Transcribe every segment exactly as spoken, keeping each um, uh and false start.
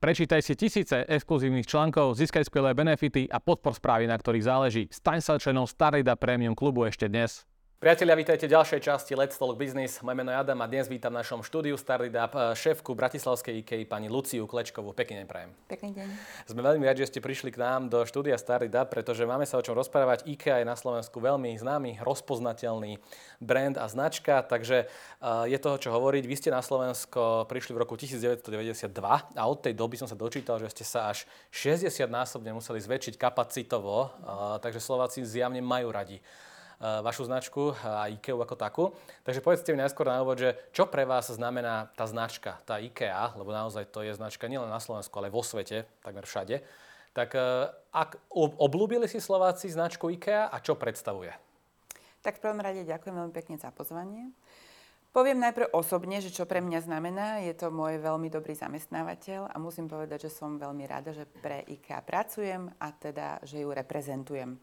Prečítaj si tisíce exkluzívnych článkov, získaj skvelé benefity a podpor správy, na ktorých záleží. Staň sa členom StartitUp Premium klubu ešte dnes. Priatelia, vítajte v ďalšej časti Let's Talk Business. Moje meno je Adam a dnes vítam v našom štúdiu StartitUp šéfku bratislavskej IKEA pani Luciu Klečkovú. Pekný deň prajem. Pekný deň. Sme veľmi radi, že ste prišli k nám do štúdia StartitUp, pretože máme sa o čom rozprávať. IKEA je na Slovensku veľmi známy, rozpoznateľný brand a značka, takže je toho čo hovoriť. Vy ste na Slovensko prišli v roku devätnásťstodeväťdesiatdva a od tej doby som sa dočítal, že ste sa až šesťdesiatnásobne museli zväčšiť kapacitovo, takže Slováci zjavne majú radi vašu značku a IKEA ako takú. Takže povedzte mi najskôr na úvod, že čo pre vás znamená tá značka, tá IKEA, lebo naozaj to je značka nielen na Slovensku, ale vo svete, takmer všade. Tak ak obľúbili si Slováci značku IKEA a čo predstavuje? Tak v prvom rade ďakujem veľmi pekne za pozvanie. Poviem najprv osobne, že čo pre mňa znamená. Je to môj veľmi dobrý zamestnávateľ a musím povedať, že som veľmi rada, že pre IKEA pracujem a teda, že ju reprezentujem.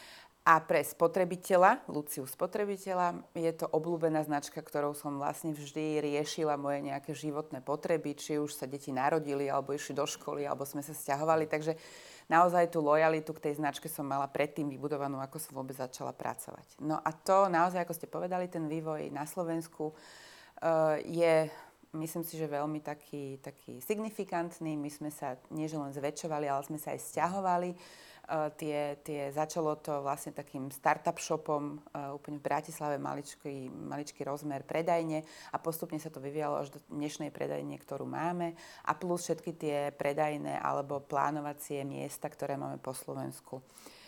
A pre spotrebiteľa, Luciu spotrebiteľa, je to obľúbená značka, ktorou som vlastne vždy riešila moje nejaké životné potreby, či už sa deti narodili, alebo išli do školy, alebo sme sa sťahovali. Takže naozaj tú lojalitu k tej značke som mala predtým vybudovanú, ako som vôbec začala pracovať. No a to naozaj, ako ste povedali, ten vývoj na Slovensku je, myslím si, že veľmi taký, taký signifikantný. My sme sa nie že len zväčšovali, ale sme sa aj sťahovali. Uh, tie, tie, začalo to vlastne takým startup shopom, uh, úplne v Bratislave, maličký, maličký rozmer predajne a postupne sa to vyvíjalo až do dnešnej predajne, ktorú máme a plus všetky tie predajné alebo plánovacie miesta, ktoré máme po Slovensku.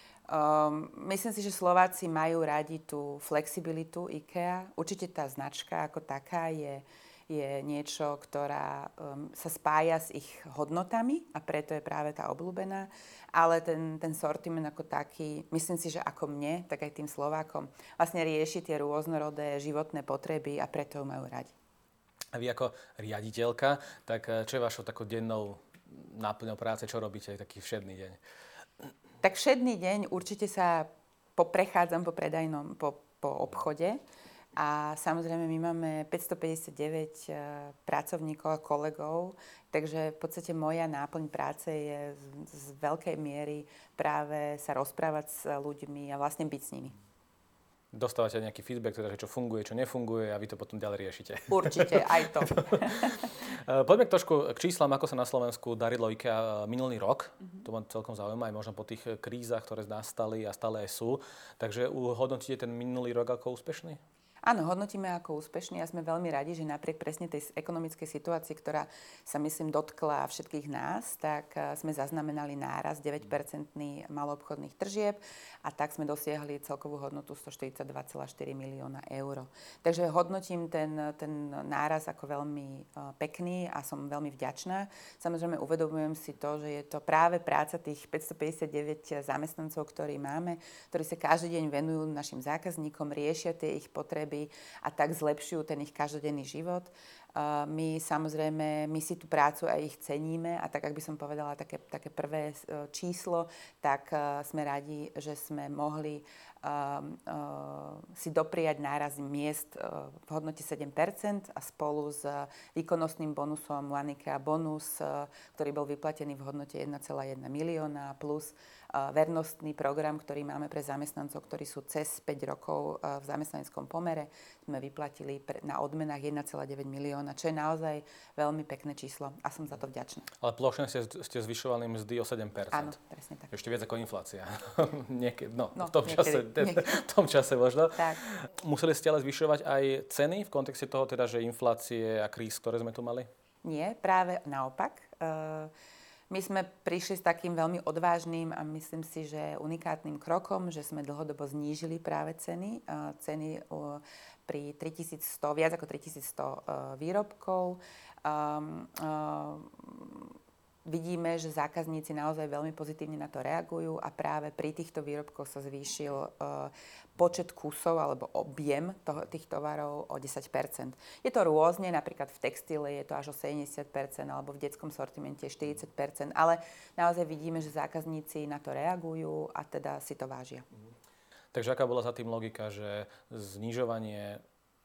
Um, myslím si, že Slováci majú radi tú flexibilitu IKEA. Určite tá značka ako taká je je niečo, ktorá um, sa spája s ich hodnotami a preto je práve tá obľúbená. Ale ten, ten sortiment ako taký, myslím si, že ako mne, tak aj tým Slovákom, vlastne rieši tie rôznorodé životné potreby a preto ju majú radi. A vy ako riaditeľka, tak čo je vašou takou dennou náplňou práce? Čo robíte taký všedný deň? Tak všedný deň určite sa poprechádzam po predajnom, po, po obchode. A samozrejme, my máme päťstopäťdesiatdeväť pracovníkov a kolegov, takže v podstate moja náplň práce je z, z veľkej miery práve sa rozprávať s ľuďmi a vlastne byť s nimi. Dostávate nejaký feedback, teda, čo funguje, čo nefunguje a vy to potom ďalej riešite. Určite, aj to. Poďme trošku k číslam, ako sa na Slovensku darilo IKEA minulý rok. Mm-hmm. To ma celkom zaujíma, aj možno po tých krízach, ktoré nastali a stále aj sú. Takže hodnotíte ten minulý rok ako úspešný? Áno, hodnotíme ako úspešný a sme veľmi radi, že napriek presne tej ekonomickej situácii, ktorá sa, myslím, dotkla všetkých nás, tak sme zaznamenali nárast deväť percent maloobchodných tržieb a tak sme dosiahli celkovú hodnotu stoštyridsaťdva celá štyri milióna eur. Takže hodnotím ten, ten nárast ako veľmi pekný a som veľmi vďačná. Samozrejme, uvedomujem si to, že je to práve práca tých päťstopäťdesiatdeväť zamestnancov, ktorí máme, ktorí sa každý deň venujú našim zákazníkom, riešia tie ich potreby a tak zlepšujú ten ich každodenný život. My samozrejme, my si tú prácu aj ich ceníme a tak, ak by som povedala také, také prvé číslo, tak sme radi, že sme mohli um, uh, si dopriať náraz miest uh, v hodnote sedem percent a spolu s výkonnostným bonusom One IKEA bonus, uh, ktorý bol vyplatený v hodnote jeden celá jeden milióna plus uh, vernostný program, ktorý máme pre zamestnancov, ktorí sú cez päť rokov uh, v zamestnaneckom pomere, sme vyplatili pre, na odmenách jeden celá deväť milióna, čo je naozaj veľmi pekné číslo a som za to vďačná. Ale plošne ste, ste zvyšovali mzdy o sedem percent. Áno, presne tak. Ešte viac ako inflácia. Niekedy, no, no, v tom niekedy, čase, niekedy. v tom čase možno. Tak. Museli ste ale zvyšovať aj ceny v kontexte toho, teda, že inflácie a kríz, ktoré sme tu mali? Nie, práve naopak. My sme prišli s takým veľmi odvážnym a myslím si, že unikátnym krokom, že sme dlhodobo znížili práve ceny. Ceny pri tritisícsto, viac ako tritisícsto výrobkov. Um, um, vidíme, že zákazníci naozaj veľmi pozitívne na to reagujú a práve pri týchto výrobkoch sa zvýšil uh, počet kusov alebo objem toho, tých tovarov o desať percent. Je to rôzne, napríklad v textile je to až o sedemdesiat percent alebo v detskom sortimente štyridsať percent, ale naozaj vidíme, že zákazníci na to reagujú a teda si to vážia. Takže aká bola za tým logika, že znižovanie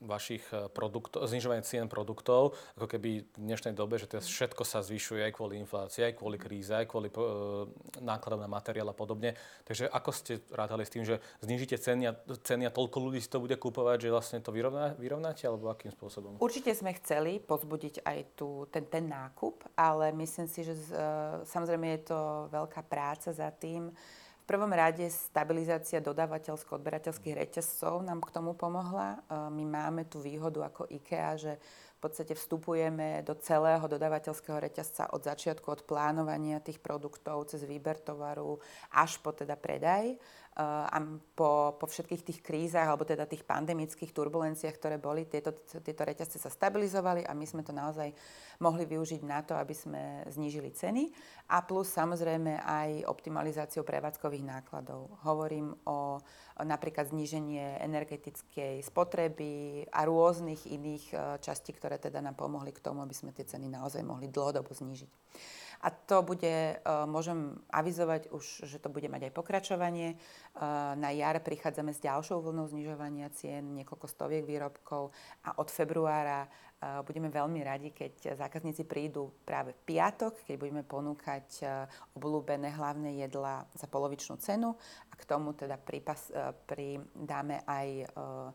vašich produktov, znižovanie cien produktov, ako keby v dnešnej dobe, že teraz všetko sa zvyšuje aj kvôli inflácii, aj kvôli kríze, aj kvôli e, nákladom na materiál a podobne. Takže ako ste rátali s tým, že znížite ceny a, ceny a toľko ľudí si to bude kúpovať, že vlastne to vyrovná, vyrovnáte, alebo akým spôsobom? Určite sme chceli pozbudiť aj tu ten, ten nákup, ale myslím si, že z, samozrejme je to veľká práca za tým. V prvom rade stabilizácia dodávateľsko-odberateľských reťazcov nám k tomu pomohla. My máme tú výhodu ako IKEA, že v podstate vstupujeme do celého dodávateľského reťazca od začiatku, od plánovania tých produktov cez výber tovaru až po teda predaj. A po, po všetkých tých krízach, alebo teda tých pandemických turbulenciách, ktoré boli, tieto, tieto reťazce sa stabilizovali a my sme to naozaj mohli využiť na to, aby sme znížili ceny. A plus samozrejme aj optimalizáciou prevádzkových nákladov. Hovorím o napríklad zníženie energetickej spotreby a rôznych iných častí, ktoré teda nám pomohli k tomu, aby sme tie ceny naozaj mohli dlhodobo znížiť. A to bude, môžem avizovať už, že to bude mať aj pokračovanie. Na jar prichádzame s ďalšou vlnou znižovania cien, niekoľko stoviek výrobkov a od februára budeme veľmi radi, keď zákazníci prídu práve v piatok, keď budeme ponúkať obľúbené hlavné jedlá za polovičnú cenu a k tomu teda pripas, pridáme aj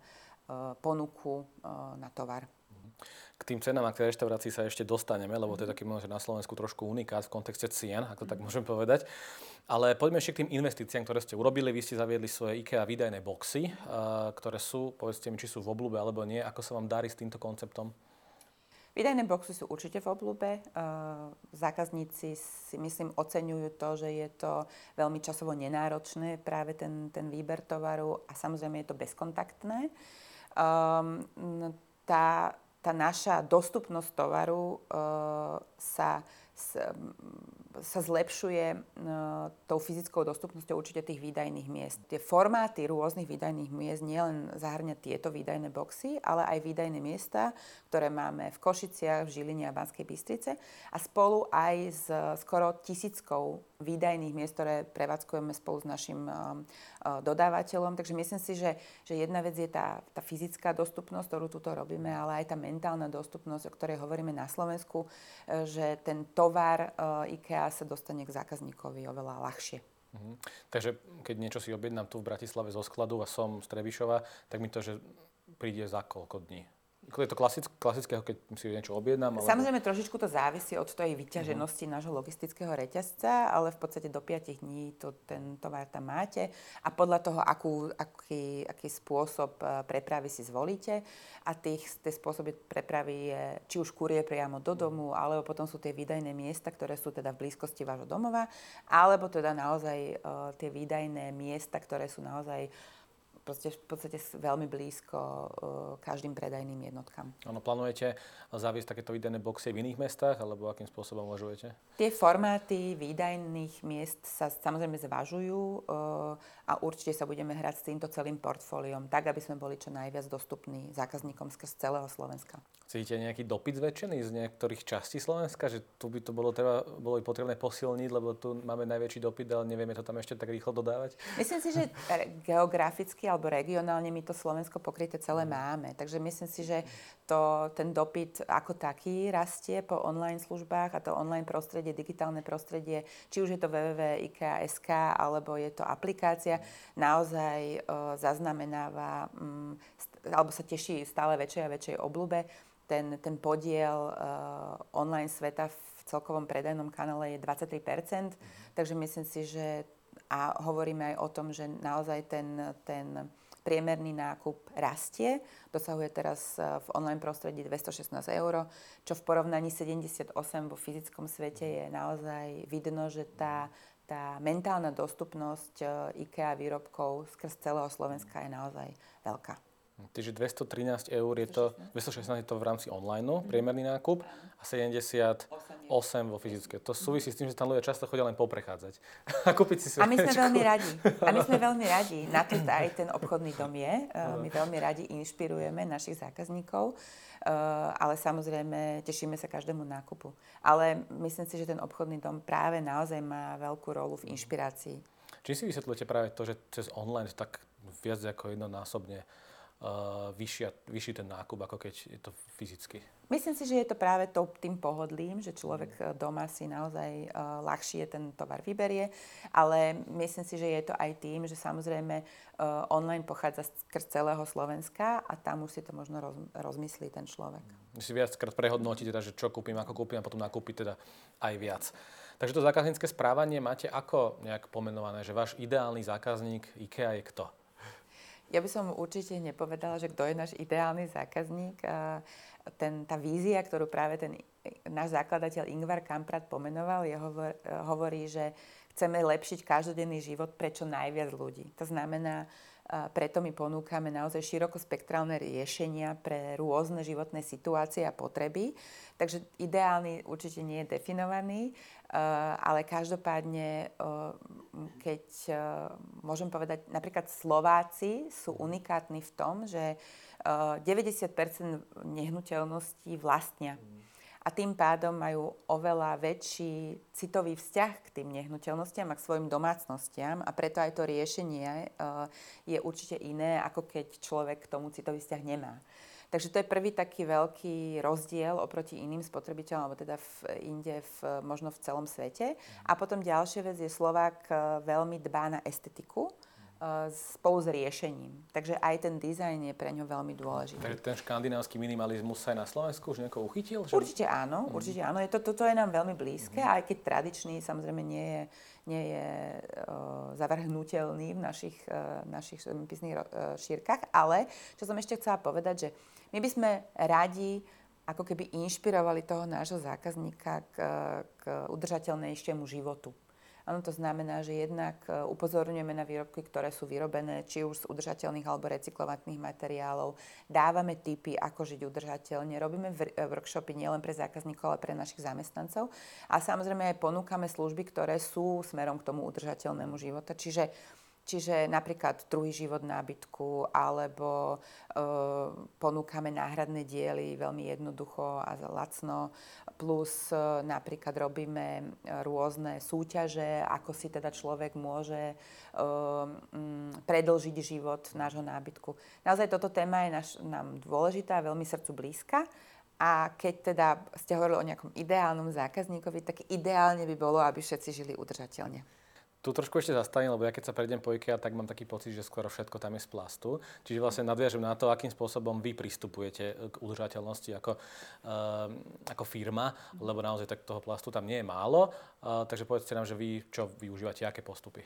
ponuku na tovar. K tým cenám a k tej reštaurácii sa ešte dostaneme, lebo to je taký možno na Slovensku trošku unikát v kontexte cien, ako tak môžem povedať. Ale poďme ešte k tým investíciám, ktoré ste urobili. Vy ste zaviedli svoje IKEA výdajné boxy, ktoré sú, povedzte mi, či sú v obľúbe alebo nie. Ako sa vám darí s týmto konceptom? Výdajné boxy sú určite v obľúbe. Zákazníci si myslím oceňujú to, že je to veľmi časovo nenáročné, práve ten, ten výber tovaru a samozrejme je to bezkontaktné. Um, tá Tá naša dostupnosť tovaru uh, sa, s, sa zlepšuje uh, tou fyzickou dostupnosťou určite tých výdajných miest. Tie formáty rôznych výdajných miest nielen zahŕňa tieto výdajné boxy, ale aj výdajné miesta, ktoré máme v Košiciach, v Žiline a Banskej Bystrice a spolu aj s skoro tisíckou výdajných miest, ktoré prevádzkujeme spolu s našim uh, uh, dodávateľom. Takže myslím si, že, že jedna vec je tá, tá fyzická dostupnosť, ktorú tuto robíme, ale aj tá mentálna dostupnosť, o ktorej hovoríme na Slovensku, uh, že ten tovar uh, IKEA sa dostane k zákazníkovi oveľa ľahšie. Mhm. Takže keď niečo si objednám tu v Bratislave zo skladu a som z Trebišova, tak mi to, že príde za koľko dní? Je to klasické, klasické, keď si niečo objednám? Alebo... Samozrejme, trošičku to závisí od tej vyťaženosti uh-huh. nášho logistického reťazca, ale v podstate do piatich dní to, ten tovar tam máte a podľa toho, akú, aký, aký spôsob prepravy si zvolíte a tých, tie spôsoby prepravy je či už kuriér priamo do domu, alebo potom sú tie výdajné miesta, ktoré sú teda v blízkosti vášho domova, alebo teda naozaj uh, tie výdajné miesta, ktoré sú naozaj Proste, v podstate veľmi blízko uh, každým predajným jednotkám. Áno, plánujete zaviesť takéto výdajné boxy v iných mestách, alebo akým spôsobom uvažujete? Tie formáty výdajných miest sa samozrejme zvažujú uh, a určite sa budeme hrať s týmto celým portfóliom, tak, aby sme boli čo najviac dostupní zákazníkom z celého Slovenska. Cítite nejaký dopyt zväčšený z niektorých častí Slovenska, že tu by to bolo, treba, bolo by potrebné posilniť, lebo tu máme najväčší dopyt, ale nevieme to tam ešte tak rýchlo dodávať? Myslím si, že geograficky alebo regionálne my to Slovensko pokryté celé máme. Takže myslím si, že to, ten dopyt ako taký rastie po online službách a to online prostredie, digitálne prostredie, či už je to w w w bodka ikea bodka es ka alebo je to aplikácia, naozaj uh, zaznamenáva um, st- alebo sa teší stále väčšej a väčšej obľúbe. Ten, ten podiel uh, online sveta v celkovom predajnom kanále je dvadsaťtri percent, takže myslím si, že a hovoríme aj o tom, že naozaj ten, ten priemerný nákup rastie. Dosahuje teraz v online prostredí dvestošestnásť eur, čo v porovnaní sedemdesiatosem vo fyzickom svete je naozaj vidno, že tá, tá mentálna dostupnosť IKEA výrobkov skrz celého Slovenska je naozaj veľká. Takže dvestotrinásť eur je to, dvestošestnásť je to v rámci online, mm-hmm. priemerný nákup a sedemdesiatosem vo fyzické. To súvisí s tým, že tam ľudia často chodia len poprechádzať a kúpiť si svečku. A my sme veľmi radi. A my sme veľmi radi. Na to aj ten obchodný dom je. My veľmi radi inšpirujeme našich zákazníkov, ale samozrejme tešíme sa každému nákupu. Ale myslím si, že ten obchodný dom práve naozaj má veľkú rolu v inšpirácii. Či si vysvetľujete práve to, že cez online tak viac ako jednonásobne uh, vyššia, vyšší ten nákup, ako keď je to fyzicky? Myslím si, že je to práve to, tým pohodlím, že človek doma si naozaj uh, ľahšie ten tovar vyberie, ale myslím si, že je to aj tým, že samozrejme uh, online pochádza skrz celého Slovenska a tam už si to možno roz, rozmyslí ten človek. Si viackrát prehodnotí, teda, že čo kúpim, ako kúpim a potom nakúpiť teda aj viac. Takže to zákaznícke správanie máte ako nejak pomenované, že váš ideálny zákazník IKEA je kto? Ja by som určite nepovedala, že kto je náš ideálny zákazník. Ten, tá vízia, ktorú práve ten náš zakladateľ Ingvar Kamprad pomenoval, je hovor, hovorí, že chceme lepšiť každodenný život pre čo najviac ľudí. To znamená, preto my ponúkame naozaj širokospektrálne riešenia pre rôzne životné situácie a potreby. Takže ideálny určite nie je definovaný, ale každopádne, keď môžem povedať, napríklad Slováci sú unikátni v tom, že deväťdesiat percent nehnuteľností vlastnia. A tým pádom majú oveľa väčší citový vzťah k tým nehnuteľnostiam a k svojim domácnostiam a preto aj to riešenie je určite iné, ako keď človek k tomu citový vzťah nemá. Takže to je prvý taký veľký rozdiel oproti iným spotrebiteľom, alebo teda v, inde v, možno v celom svete. A potom ďalšia vec je, Slovák veľmi dbá na estetiku spolu s riešením. Takže aj ten dizajn je pre ňo veľmi dôležitý. Takže ten škandinávsky minimalizmus sa aj na Slovensku už nejako uchytil? Že... Určite áno, mm. určite áno. Je to, toto je nám veľmi blízke, mm. aj keď tradičný samozrejme nie je, nie je uh, zavrhnutelný v našich, uh, našich zemepisných uh, šírkach. Ale čo som ešte chcela povedať, že my by sme radi ako keby inšpirovali toho nášho zákazníka k, k udržateľnejšiemu životu. Áno, to znamená, že jednak upozorňujeme na výrobky, ktoré sú vyrobené či už z udržateľných alebo recyklovaných materiálov. Dávame tipy, ako žiť udržateľne. Robíme workshopy nielen pre zákazníkov, ale pre našich zamestnancov. A samozrejme aj ponúkame služby, ktoré sú smerom k tomu udržateľnému života. Čiže Čiže napríklad druhý život nábytku alebo e, ponúkame náhradné diely veľmi jednoducho a lacno. Plus e, napríklad robíme rôzne súťaže, ako si teda človek môže e, m, predĺžiť život nášho nábytku. Naozaj toto téma je naš, nám dôležitá, veľmi srdcu blízka. A keď teda ste hovorili o nejakom ideálnom zákazníkovi, tak ideálne by bolo, aby všetci žili udržateľne. Tu trošku ešte zastavím, lebo ja keď sa prejdem po IKEA, tak mám taký pocit, že skoro všetko tam je z plastu. Čiže vlastne nadviažem na to, akým spôsobom vy pristupujete k udržateľnosti ako, uh, ako firma, lebo naozaj tak toho plastu tam nie je málo. Uh, takže povedzte nám, že vy čo využívate, aké postupy?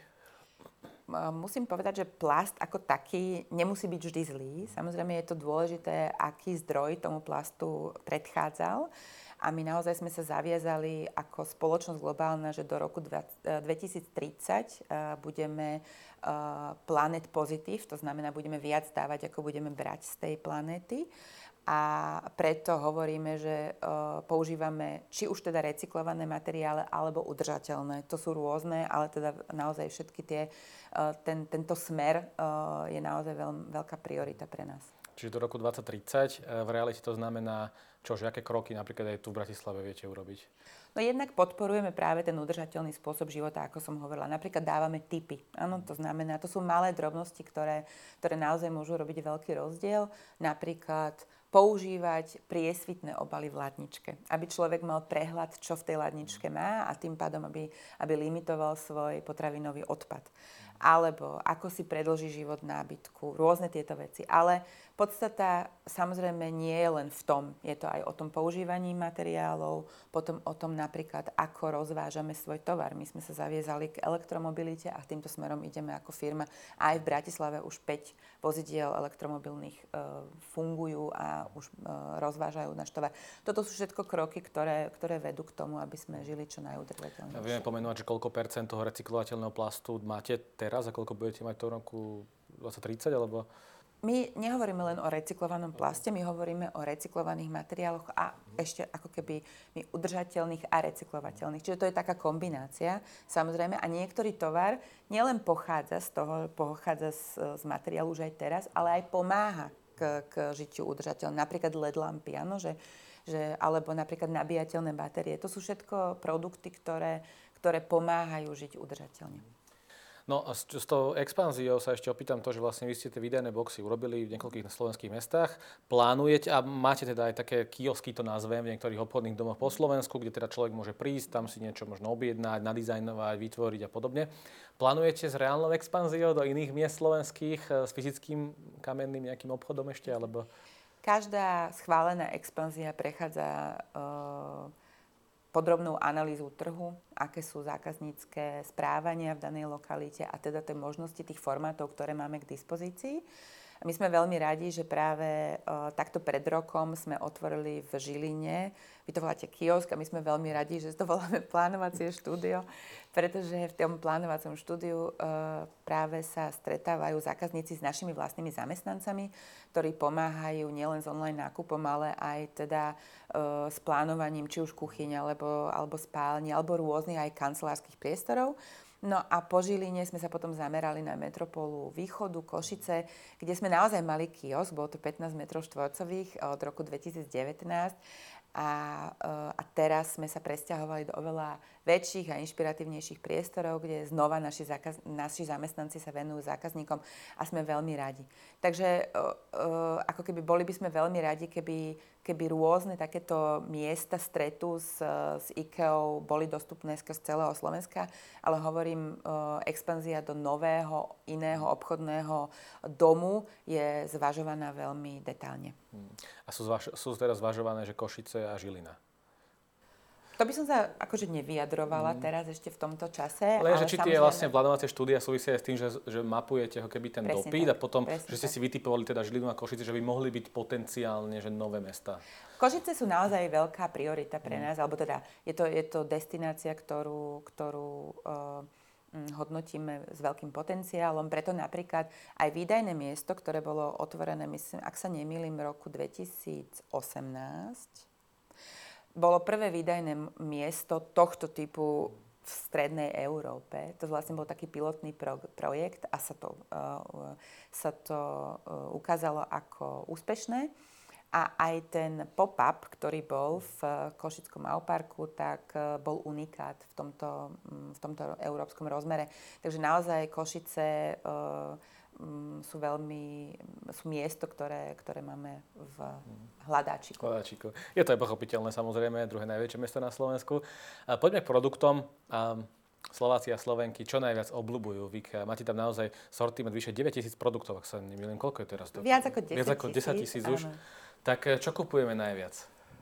Musím povedať, že plast ako taký nemusí byť vždy zlý. Samozrejme je to dôležité, aký zdroj tomu plastu predchádzal. A my naozaj sme sa zaviazali ako spoločnosť globálna, že do roku dvetisíctridsať budeme planet pozitív, to znamená, budeme viac dávať, ako budeme brať z tej planéty. A preto hovoríme, že používame či už teda recyklované materiály, alebo udržateľné. To sú rôzne, ale teda naozaj všetky tie, ten, tento smer je naozaj veľmi veľká priorita pre nás. Čiže do roku dvetisíctridsať v realite to znamená, čo, že aké kroky napríklad aj tu v Bratislave viete urobiť? No jednak podporujeme práve ten udržateľný spôsob života, ako som hovorila. Napríklad dávame tipy. Áno, to znamená, to sú malé drobnosti, ktoré, ktoré naozaj môžu robiť veľký rozdiel. Napríklad používať priesvitné obaly v ladničke, aby človek mal prehľad, čo v tej ladničke má a tým pádom, aby, aby limitoval svoj potravinový odpad. Alebo ako si predĺží život nábytku, rôzne tieto veci. Ale podstata samozrejme nie je len v tom. Je to aj o tom používaní materiálov, potom o tom napríklad, ako rozvážame svoj tovar. My sme sa zaviazali k elektromobilite a týmto smerom ideme ako firma. Aj v Bratislave už päť vozidiel elektromobilných e, fungujú a už e, rozvážajú náš tovar. Toto sú všetko kroky, ktoré, ktoré vedú k tomu, aby sme žili čo najudržateľnejšie. A vieme pomenovať, že koľko percent toho recyklovateľného plastu máte teraz a koľko budete mať to v roku dvetisíctridsať, alebo... My nehovoríme len o recyklovanom plaste, my hovoríme o recyklovaných materiáloch a ešte ako keby my udržateľných a recyklovateľných. Čiže to je taká kombinácia, samozrejme. A niektorý tovar nielen pochádza z toho, pochádza z, z materiálu už aj teraz, ale aj pomáha k, k žitiu udržateľnému. Napríklad el é dé lampy, áno, že, že, alebo napríklad nabíjateľné batérie. To sú všetko produkty, ktoré, ktoré pomáhajú žiť udržateľne. No a s, s tou expanziou sa ešte opýtam to, že vlastne vy ste tie výdajné boxy urobili v niekoľkých slovenských mestách. Plánujete a máte teda aj také kiosky, to nazvem, v niektorých obchodných domoch po Slovensku, kde teda človek môže prísť, tam si niečo možno objednať, nadizajnovať, vytvoriť a podobne. Plánujete s reálnou expanziou do iných miest slovenských s fyzickým kamenným nejakým obchodom ešte, alebo... Každá schválená expanzia prechádza uh, podrobnú analýzu trhu, aké sú zákaznícke správania v danej lokalite a teda tie možnosti tých formátov, ktoré máme k dispozícii. My sme veľmi radi, že práve uh, takto pred rokom sme otvorili v Žiline. Vy to voláte kiosk a my sme veľmi radi, že to voláme plánovacie štúdio, pretože v tom plánovacom štúdiu uh, práve sa stretávajú zákazníci s našimi vlastnými zamestnancami, ktorí pomáhajú nielen s online nákupom, ale aj teda uh, s plánovaním či už kuchyň, alebo, alebo spálni, alebo rôznych aj kancelárskych priestorov. No a po Žiline sme sa potom zamerali na metropolu Východu, Košice, kde sme naozaj mali kiosk, bolo to pätnásť metrov štvorcových od roku dvetisícdevätnásť a, a teraz sme sa presťahovali do oveľa väčších a inšpiratívnejších priestorov, kde znova naši, zákaz, naši zamestnanci sa venujú zákazníkom a sme veľmi radi. Takže ako keby boli by sme veľmi radi, keby, keby rôzne takéto miesta stretu s, s IKEA boli dostupné skrz celého Slovenska, ale hovorím, expanzia do nového, iného obchodného domu je zvažovaná veľmi detailne. A sú, zvaž- sú teraz zvažované, že Košice a Žilina? To by som sa akože nevyjadrovala mm. teraz ešte v tomto čase. Ale, ale že či tie vlastne plánovacie štúdia súvisia s tým, že, že mapujete ho keby ten presne dopyt tak, a potom, že ste tak si vytipovali teda Žilinu a Košice, že by mohli byť potenciálne že nové mestá. Košice sú naozaj veľká priorita pre nás, mm. alebo teda je to, je to destinácia, ktorú, ktorú uh, hodnotíme s veľkým potenciálom. Preto napríklad aj výdajné miesto, ktoré bolo otvorené, myslím, ak sa nemýlim, v roku dvetisícosemnásť, bolo prvé výdajné miesto tohto typu v strednej Európe. To vlastne bol taký pilotný pro, projekt a sa to, uh, sa to uh, ukázalo ako úspešné. A aj ten pop-up, ktorý bol v Košickom Auparku, tak uh, bol unikát v tomto, um, v tomto európskom rozmere. Takže naozaj Košice uh, sú veľmi, sú miesto, ktoré, ktoré máme v hľadáčiku. hľadáčiku. Je to aj pochopiteľné, samozrejme, druhé najväčšie mesto na Slovensku. A poďme k produktom. A Slováci a Slovenky čo najviac obľúbujú v IKEA? Máte tam naozaj sortiment vyše deväťtisíc produktov, ak sa nemýlim. Koľko je teraz to? Viac ako desať tisíc. Viac ako desať tisíc už. Tak čo kupujeme najviac?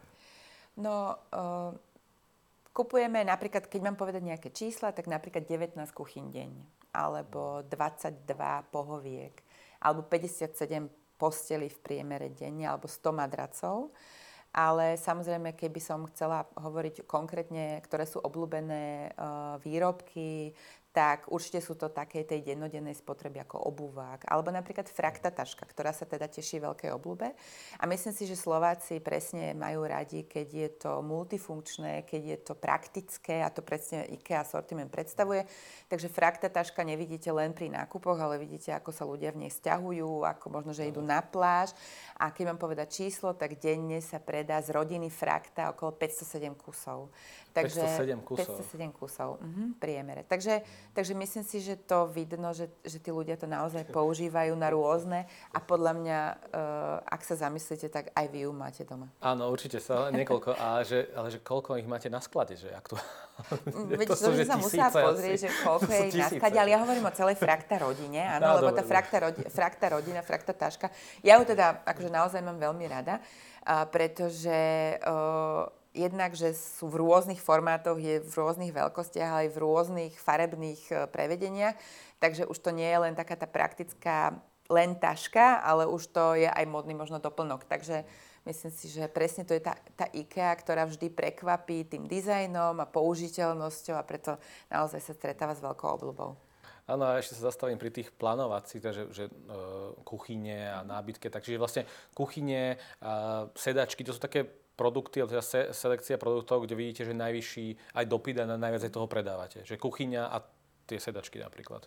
No, uh, kupujeme napríklad, keď mám povedať nejaké čísla, tak napríklad devätnásť kuchyň denne, alebo dvadsaťdva pohoviek, alebo päťdesiatsedem postelí v priemere denne, alebo sto madracov. Ale samozrejme, keby som chcela hovoriť konkrétne, ktoré sú obľúbené uh, výrobky, tak určite sú to také tej dennodennej spotreby ako obuvák. Alebo napríklad frakta taška, ktorá sa teda teší veľkej obľúbe. A myslím si, že Slováci presne majú radi, keď je to multifunkčné, keď je to praktické a to presne IKEA sortiment predstavuje. Takže frakta taška nevidíte len pri nákupoch, ale vidíte, ako sa ľudia v nej sťahujú, ako možno, že idú na pláž. A keď mám povedať číslo, tak denne sa predá z rodiny frakta okolo päťstosedem kusov. Takže päťstosedem kusov. päťstosedem kusov, mhm, priemere. Takže, takže myslím si, že to vidno, že, že tí ľudia to naozaj používajú na rôzne a podľa mňa, uh, ak sa zamyslíte, tak aj vy ju máte doma. Áno, určite sa, niekoľko, a že, ale že koľko ich máte na sklade, že ak to... Veď to, to že sa musela pozrieť, že koľko je ich na sklade, ale ja hovorím o celej frakta rodine, áno, no, lebo tá frakta, rodi, frakta rodina, frakta taška, ja ju teda akože naozaj mám veľmi rada, uh, pretože... Uh, Jednak, že sú v rôznych formátoch, je v rôznych veľkostiach, ale aj v rôznych farebných prevedeniach. Takže už to nie je len taká tá praktická len taška, ale už to je aj modný možno doplnok. Takže myslím si, že presne to je tá, tá IKEA, ktorá vždy prekvapí tým dizajnom a použiteľnosťou a preto naozaj sa stretáva s veľkou obľubou. Áno, a ešte sa zastavím pri tých plánovacích, takže že, e, kuchyne a nábytke. Takže vlastne kuchyne, a sedačky, to sú také produkty, ale teda se, selekcia produktov, kde vidíte, že najvyšší aj dopyt a najviac aj toho predávate. Že kuchyňa a tie sedačky napríklad.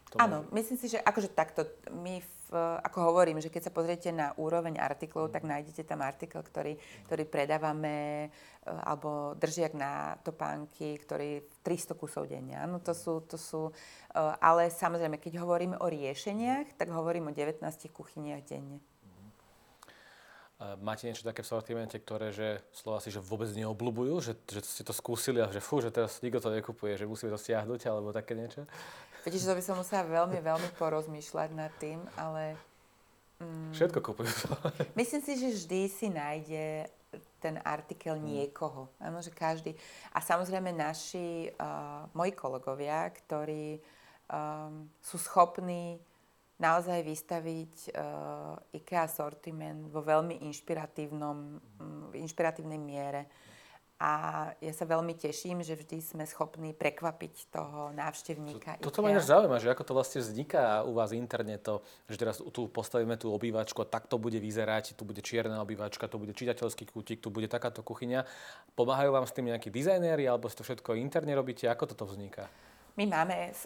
Áno, myslím si, že akože takto, my, v, ako hovorím, že keď sa pozriete na úroveň artiklov, tak nájdete tam artikel, ktorý, ktorý predávame, alebo držiak na topánky, ktorý tristo kusov denne. Áno, to sú, to sú, ale samozrejme, keď hovoríme o riešeniach, tak hovorím o devätnástich kuchyniach denne. Máte niečo také v sortimente, ktoré, že Slováci, že vôbec neobľúbujú, že, že ste to skúsili a že fú, že teraz nikto to nekupuje, že musíme to stiahnuť, alebo také niečo? Viete, že to by som musela veľmi, veľmi porozmýšľať nad tým, ale... Mm, Všetko kupujú to. Myslím si, že vždy si nájde ten artikel niekoho. Áno, že každý. A samozrejme naši, uh, moji kolegovia, ktorí um, sú schopní naozaj vystaviť uh, IKEA sortiment vo veľmi inšpiratívnom, um, inšpiratívnej miere. A ja sa veľmi teším, že vždy sme schopní prekvapiť toho návštevníka. Toto ma ináč zaujíma, že ako to vlastne vzniká u vás interne to, že teraz tu postavíme tú obývačku a tak to bude vyzerať, tu bude čierna obývačka, tu bude čitateľský kútik, tu bude takáto kuchyňa. Pomáhajú vám s tým nejakí dizajnéri, alebo si to všetko interne robíte? Ako toto vzniká? My máme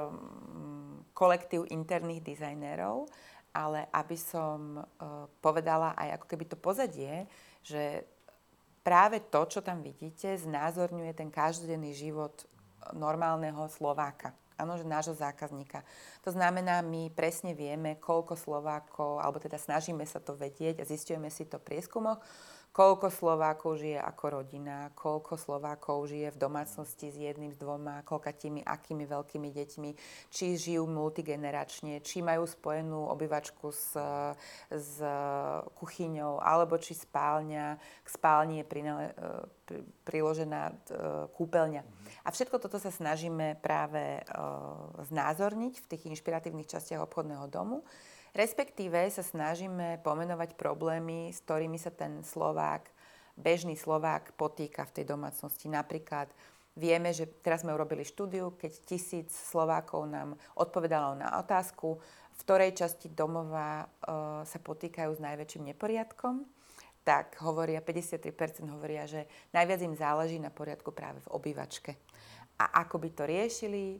um, kolektív interných dizajnérov, ale aby som uh, povedala aj ako keby to pozadie, že práve to, čo tam vidíte, znázorňuje ten každodenný život normálneho Slováka. Áno, že nášho zákazníka. To znamená, my presne vieme, koľko Slovákov, alebo teda snažíme sa to vedieť a zisťujeme si to v prieskumoch, koľko Slovákov žije ako rodina, koľko Slovákov žije v domácnosti s jedným, s dvoma, koľkatými, akými veľkými deťmi, či žijú multigeneračne, či majú spojenú obývačku s, s kuchyňou, alebo či spálňa, k spálni je prinale, priložená kúpeľňa. A všetko toto sa snažíme práve znázorniť v tých inšpiratívnych častiach obchodného domu. Respektíve sa snažíme pomenovať problémy, s ktorými sa ten Slovák, bežný Slovák potýka v tej domácnosti. Napríklad vieme, že teraz sme urobili štúdiu, keď tisíc Slovákov nám odpovedalo na otázku, v ktorej časti domova e, sa potýkajú s najväčším neporiadkom, tak hovoria, päťdesiattri percent hovoria, že najviac im záleží na poriadku práve v obývačke. A ako by to riešili?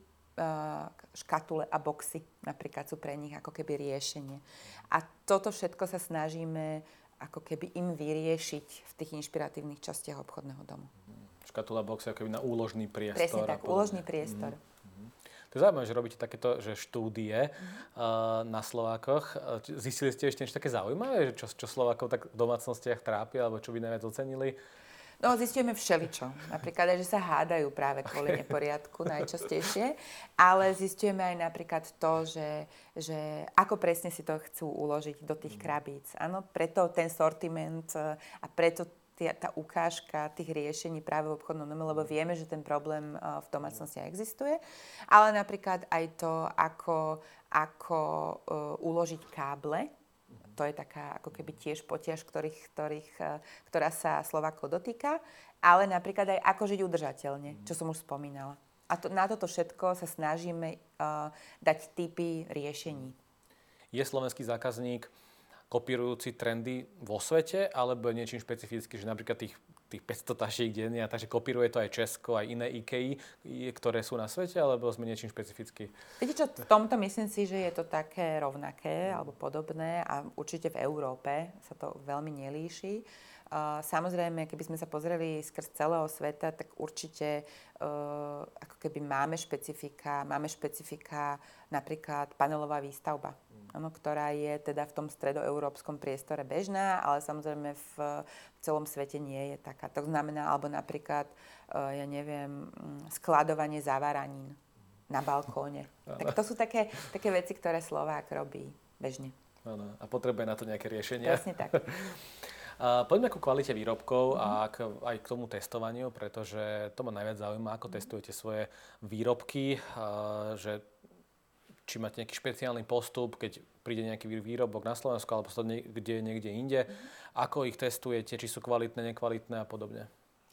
Škatule a boxy napríklad sú pre nich ako keby riešenie. A toto všetko sa snažíme ako keby im vyriešiť v tých inšpiratívnych častiach obchodného domu. Škatula, boxy ako keby na úložný priestor. Presne tak, úložný priestor. Mm-hmm. To je zaujímavé, že robíte takéto že štúdie mm-hmm. uh, na Slovákoch. Zistili ste ešte niečo také zaujímavé, že čo, čo Slovákov tak v domácnostiach trápi, alebo čo by najviac ocenili? No, zistujeme všeličo. Napríklad aj, že sa hádajú práve kvôli neporiadku najčastejšie, ale zistujeme aj napríklad to, že, že ako presne si to chcú uložiť do tých krabíc. Áno, preto ten sortiment a preto tia, tá ukážka tých riešení práve v obchodnom dome, lebo vieme, že ten problém v domácnosti existuje, ale napríklad aj to, ako, ako uh, uložiť káble. To je taká ako keby tiež potiaž, ktorých, ktorých, ktorá sa Slovákov dotýka, ale napríklad aj ako žiť udržateľne, čo som už spomínala. A to, na toto všetko sa snažíme uh, dať tipy riešení. Je slovenský zákazník kopírujúci trendy vo svete, alebo niečím špecificky, že napríklad tých, tých päťsto tašiek denne, a takže kopíruje to aj Česko, aj iné IKEA, ktoré sú na svete, alebo sme niečím špecificky? Viete čo, v tomto myslím si, že je to také rovnaké alebo podobné a určite v Európe sa to veľmi nelíši. Uh, samozrejme, keby sme sa pozreli skrz celého sveta, tak určite uh, ako keby máme špecifika, máme špecifika napríklad panelová výstavba. Ano, ktorá je teda v tom stredoeurópskom priestore bežná, ale samozrejme v, v celom svete nie je taká. To znamená, alebo napríklad, uh, ja neviem, skladovanie zavaranín na balkóne. Tak to sú také, také veci, ktoré Slovák robí bežne. Ano, a potrebuje na to nejaké riešenie. Presne tak. Uh, poďme ku kvalite výrobkov mm-hmm. a k, aj k tomu testovaniu, pretože to ma najviac zaujíma, ako mm-hmm. testujete svoje výrobky, uh, že či máte nejaký špeciálny postup, keď príde nejaký výrobok na Slovensku alebo to niekde, niekde inde. Mm-hmm. Ako ich testujete, či sú kvalitné, nekvalitné a podobne?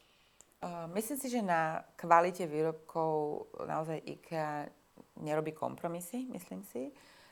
Uh, myslím si, že na kvalite výrobkov naozaj IKEA nerobí kompromisy, myslím si.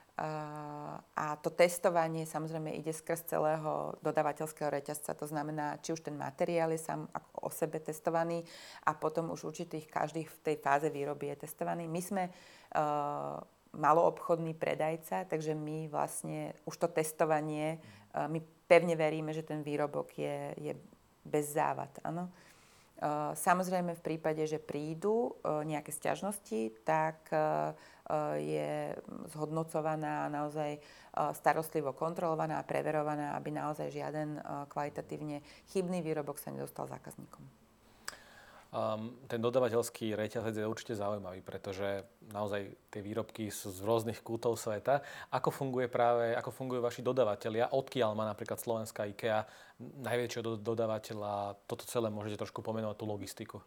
Uh, a to testovanie samozrejme ide skrz celého dodávateľského reťazca. To znamená, či už ten materiál je sám ako o sebe testovaný a potom už určitých každý v tej fáze výroby je testovaný. My sme uh, maloobchodný predajca, takže my vlastne už to testovanie, uh, my pevne veríme, že ten výrobok je, je bez závad, áno. Uh, samozrejme v prípade, že prídu uh, nejaké sťažnosti, tak uh, uh, je zhodnocovaná, naozaj uh, starostlivo kontrolovaná a preverovaná, aby naozaj žiaden uh, kvalitatívne chybný výrobok sa nedostal zákazníkom. Um, ten dodavateľský reťazec je určite zaujímavý, pretože naozaj tie výrobky sú z rôznych kútov sveta. Ako funguje práve, ako fungujú vaši dodavatelia? Odkiaľ má napríklad slovenská IKEA najväčšieho do- dodavateľa? Toto celé môžete trošku pomenovať, tú logistiku.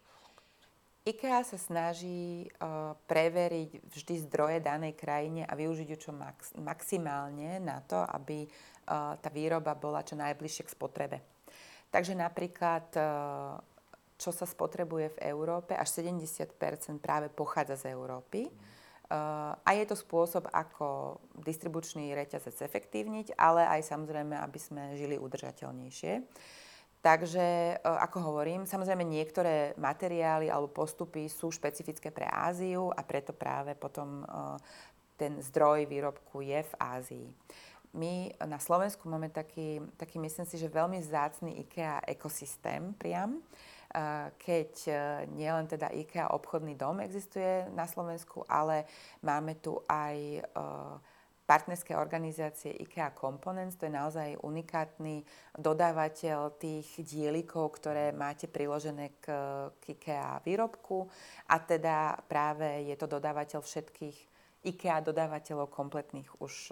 IKEA sa snaží uh, preveriť vždy zdroje danej krajine a využiť ju čo max- maximálne na to, aby uh, tá výroba bola čo najbližšie k spotrebe. Takže napríklad uh, čo sa spotrebuje v Európe, až sedemdesiat percent práve pochádza z Európy. Uh, a je to spôsob, ako distribučný reťazec efektívniť, ale aj samozrejme, aby sme žili udržateľnejšie. Takže, uh, ako hovorím, samozrejme niektoré materiály alebo postupy sú špecifické pre Áziu a preto práve potom uh, ten zdroj výrobku je v Ázii. My na Slovensku máme taký, taký myslím si, že veľmi vzácny IKEA ekosystém priam, keď nielen teda IKEA obchodný dom existuje na Slovensku, ale máme tu aj partnerské organizácie IKEA Components, to je naozaj unikátny dodávateľ tých dielikov, ktoré máte priložené k, k IKEA výrobku a teda práve je to dodávateľ všetkých IKEA dodávateľov kompletných už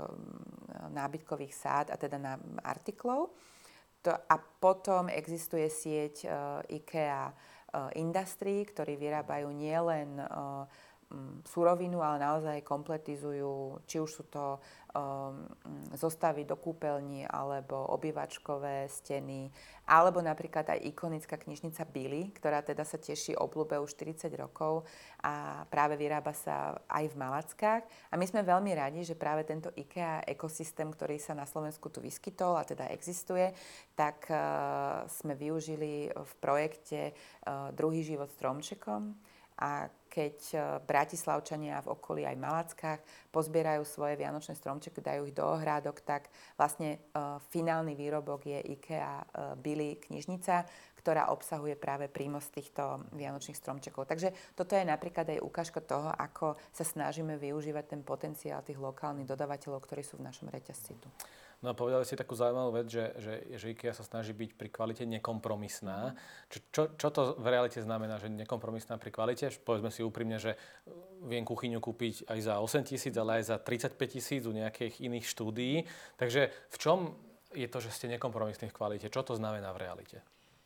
nábytkových sád a teda na artiklov. To, a potom existuje sieť uh, IKEA uh, Industry, ktorí vyrábajú nielen uh, um, surovinu, ale naozaj kompletizujú, či už sú to um, zostavy do kúpeľní, alebo obývačkové steny, alebo napríklad aj ikonická knižnica Billy, ktorá teda sa teší obľúbe už štyridsať rokov a práve vyrába sa aj v Malackách. A my sme veľmi radi, že práve tento IKEA ekosystém, ktorý sa na Slovensku tu vyskytol a teda existuje, tak uh, sme využili v projekte uh, Druhý život stromčekom. A keď uh, Bratislavčania v okolí aj Malackách pozbierajú svoje vianočné stromčeky, dajú ich do ohrádok, tak vlastne uh, finálny výrobok je IKEA uh, Billy knižnica, ktorá obsahuje práve prínos týchto vianočných stromčekov. Takže toto je napríklad aj ukážka toho, ako sa snažíme využívať ten potenciál tých lokálnych dodavateľov, ktorí sú v našom reťazci tu. No a povedali ste takú zaujímavú vec, že, že, že IKEA sa snaží byť pri kvalite nekompromisná. Čo, čo, čo to v realite znamená, že nekompromisná pri kvalite? Povedzme si úprimne, že viem kuchyňu kúpiť aj za osem tisíc, ale aj za tridsaťpäť tisíc u nejakých iných štúdií. Takže v čom je to, že ste nekompromisní v kvalite? Čo to znamená v realite?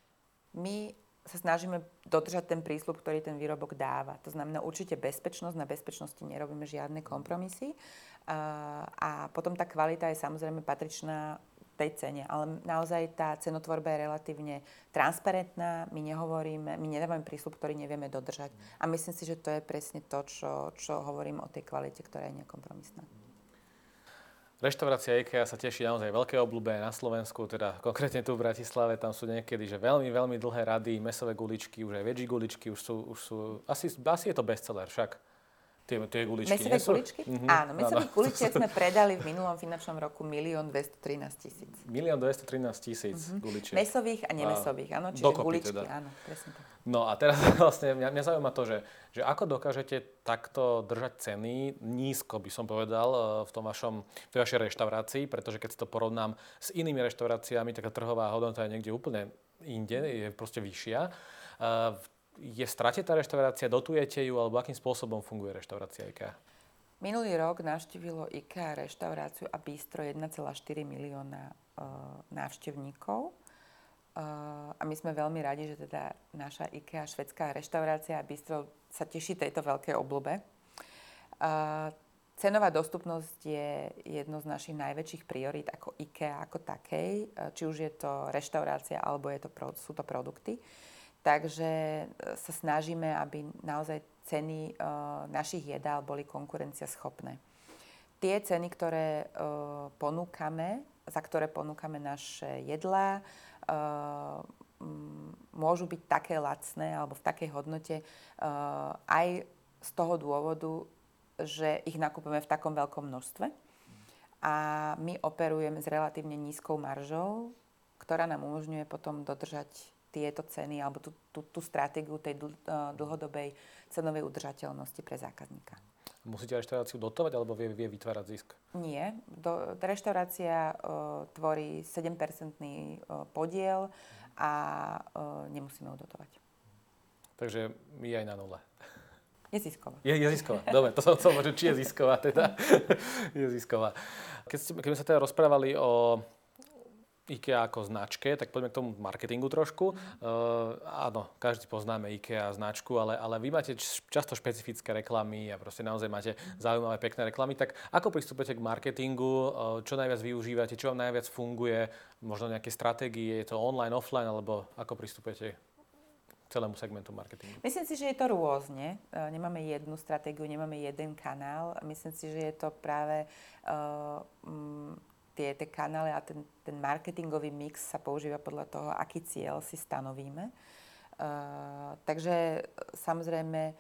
My sa snažíme dodržať ten prísľub, ktorý ten výrobok dáva. To znamená určite bezpečnosť. Na bezpečnosti nerobíme žiadne kompromisy. Uh, a potom tá kvalita je samozrejme patričná tej cene. Ale naozaj tá cenotvorba je relatívne transparentná. My nehovoríme, my nedávame prísľub, ktorý nevieme dodržať. A myslím si, že to je presne to, čo, čo hovorím o tej kvalite, ktorá je nekompromisná. Reštaurácia IKEA sa teší naozaj veľké obľúbe na Slovensku, teda konkrétne tu v Bratislave, tam sú niekedy že veľmi, veľmi dlhé rady, mäsové guličky, už aj veggie guličky, už sú, už sú asi, asi je to bestseller však. Tie, tie guličky, Mäsové guličky? Mm-hmm. Áno, mäsových guličiek sme predali v minulom finančnom roku milión dvestotrinásť tisíc. milión dvestotrinásť tisíc mm-hmm. guličiek. Mäsových a nemesových, áno, čiže dokopy guličky, teda. Áno, presne tak. No a teraz vlastne mňa, mňa zaujíma to, že, že ako dokážete takto držať ceny nízko, by som povedal, v tom vašom, v tej vašej reštaurácii, pretože keď si to porovnám s inými reštauráciami, tak tá trhová hodnota je niekde úplne inde, je proste vyššia. Je v strate tá reštaurácia, dotujete ju, alebo akým spôsobom funguje reštaurácia IKEA? Minulý rok navštívilo IKEA reštauráciu a bistro jeden celá štyri milióna uh, návštevníkov. Uh, a my sme veľmi radi, že teda naša IKEA švédská reštaurácia a bistro sa teší tejto veľkej obľúbe. Uh, cenová dostupnosť je jedno z našich najväčších priorít ako IKEA ako takej, uh, či už je to reštaurácia alebo je to, sú to produkty. Takže sa snažíme, aby naozaj ceny uh, našich jedál boli konkurenciaschopné. Tie ceny, ktoré uh, ponúkame, za ktoré ponúkame naše jedlá, uh, m, môžu byť také lacné alebo v takej hodnote uh, aj z toho dôvodu, že ich nakupujeme v takom veľkom množstve a my operujeme s relatívne nízkou maržou, ktorá nám umožňuje potom dodržať tieto ceny alebo tú, tú, tú stratégiu tej dl, dlhodobej cenovej udržateľnosti pre zákazníka. Musíte reštauráciu dotovať alebo vie, vie vytvárať zisk? Nie. Do, reštaurácia uh, tvorí sedem percentný uh, podiel a uh, nemusíme ju dotovať. Takže je aj na nule. Je zisková. Je, je zisková. Dobre, to som chcel povedať, či je zisková teda. Je zisková. Keď, ste, keď sme sa teda rozprávali o IKEA ako značke, tak poďme k tomu marketingu trošku. Uh, áno, každý poznáme IKEA značku, ale, ale vy máte často špecifické reklamy a proste naozaj máte zaujímavé, pekné reklamy. Tak ako pristupujete k marketingu? Uh, čo najviac využívate? Čo vám najviac funguje? Možno nejaké stratégie? Je to online, offline? Alebo ako pristupujete k celému segmentu marketingu? Myslím si, že je to rôzne. Uh, nemáme jednu stratégiu, nemáme jeden kanál. Myslím si, že je to práve Uh, um, Tie, tie kanály a ten, ten marketingový mix sa používa podľa toho, aký cieľ si stanovíme. Uh, takže samozrejme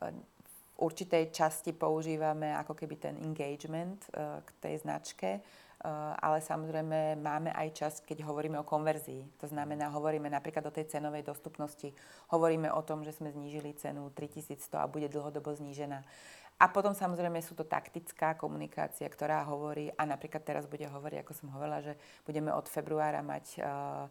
v určitej časti používame ako keby ten engagement uh, k tej značke, uh, ale samozrejme máme aj časť, keď hovoríme o konverzii. To znamená, hovoríme napríklad o tej cenovej dostupnosti, hovoríme o tom, že sme znížili cenu tritisícsto a bude dlhodobo znížená. A potom samozrejme sú to taktická komunikácia, ktorá hovorí, a napríklad teraz bude hovoriť, ako som hovorila, že budeme od februára mať uh,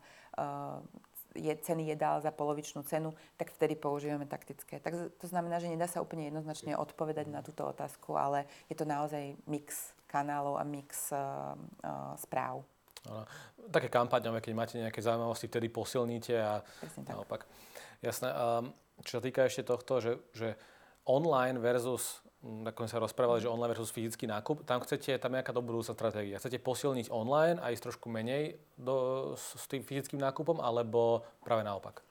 uh, je, ceny jedál za polovičnú cenu, tak vtedy používame taktické. Tak to znamená, že nedá sa úplne jednoznačne odpovedať na túto otázku, ale je to naozaj mix kanálov a mix uh, uh, správ. Ano. Také kampaňové, keď máte nejaké zaujímavosti, vtedy posilníte a naopak. Jasné. Um, čo sa týka ešte tohto, že, že online versus ako sa rozprávali, že online versus fyzický nákup, tam chcete, tam je nejaká do budúca stratégia. Chcete posilniť online a ísť trošku menej do, s tým fyzickým nákupom, alebo práve naopak?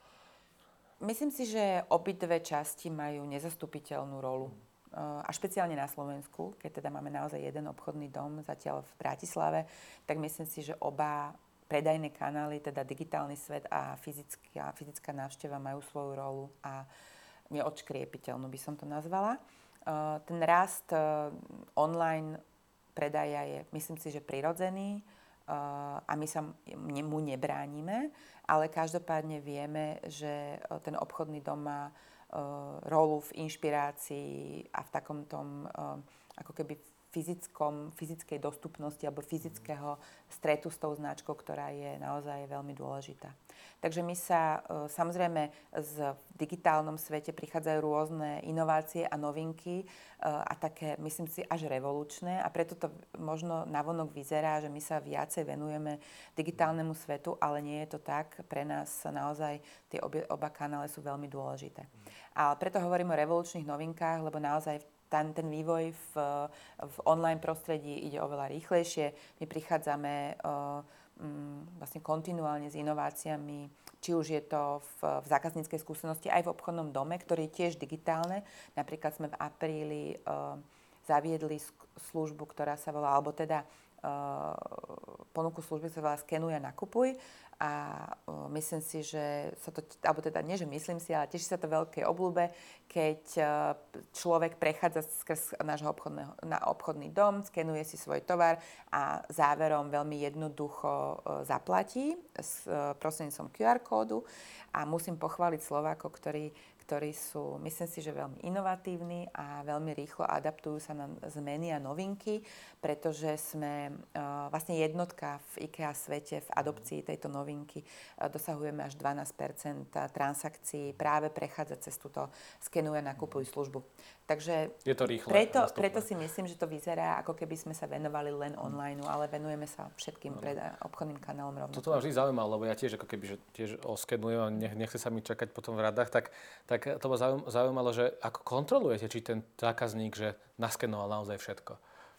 Myslím si, že obidve časti majú nezastupiteľnú rolu. A špeciálne na Slovensku, keď teda máme naozaj jeden obchodný dom, zatiaľ v Bratislave, tak myslím si, že oba predajné kanály, teda digitálny svet a fyzická, fyzická návšteva majú svoju rolu a neodškriepiteľnú by som to nazvala. Uh, ten rast uh, online predaja je, myslím si, že prirodzený uh, a my sa mu nebránime, ale každopádne vieme, že uh, ten obchodný dom má uh, rolu v inšpirácii a v takom tom uh, ako keby fyzickom, fyzickej dostupnosti alebo fyzického stretu s tou značkou, ktorá je naozaj veľmi dôležitá. Takže my sa, samozrejme, v digitálnom svete prichádzajú rôzne inovácie a novinky a také, myslím si, až revolučné a preto to možno navonok vyzerá, že my sa viacej venujeme digitálnemu svetu, ale nie je to tak. Pre nás naozaj tie oba, oba kanály sú veľmi dôležité. A preto hovorím o revolučných novinkách, lebo naozaj Ten, ten vývoj v, v online prostredí ide oveľa rýchlejšie. My prichádzame uh, um, vlastne kontinuálne s inováciami, či už je to v, v zákazníckej skúsenosti, aj v obchodnom dome, ktorý je tiež digitálne. Napríklad sme v apríli uh, zaviedli službu, ktorá sa volá, alebo teda uh, ponuku služby, ktorá sa volá Skenuj a nakupuj. A uh, myslím si, že sa to, alebo teda nie, že myslím si, ale teší sa to veľkej obľúbe, keď uh, človek prechádza skrz nášho obchodného, na obchodný dom, skenuje si svoj tovar a záverom veľmi jednoducho uh, zaplatí s uh, prostredníctvom kú ár kódu. A musím pochváliť Slovákov, ktorí ktorí sú, myslím si, že veľmi inovatívni a veľmi rýchlo adaptujú sa na zmeny a novinky, pretože sme uh, vlastne jednotka v IKEA svete v adopcii tejto novinky. Uh, dosahujeme až dvanásť percent transakcií práve prechádzať cez túto skenuj a nakupuj službu. Takže je to rýchle, preto, preto si myslím, že to vyzerá, ako keby sme sa venovali len online, ale venujeme sa všetkým preda- obchodným kanálom rovnako. Toto ma vždy zaujímalo, lebo ja tiež ako keby, že tiež oskenujem a nech, nechce sa mi čakať potom v radách, tak, tak to ma zaujímalo, že ako kontrolujete, či ten zákazník, že naskenoval naozaj všetko.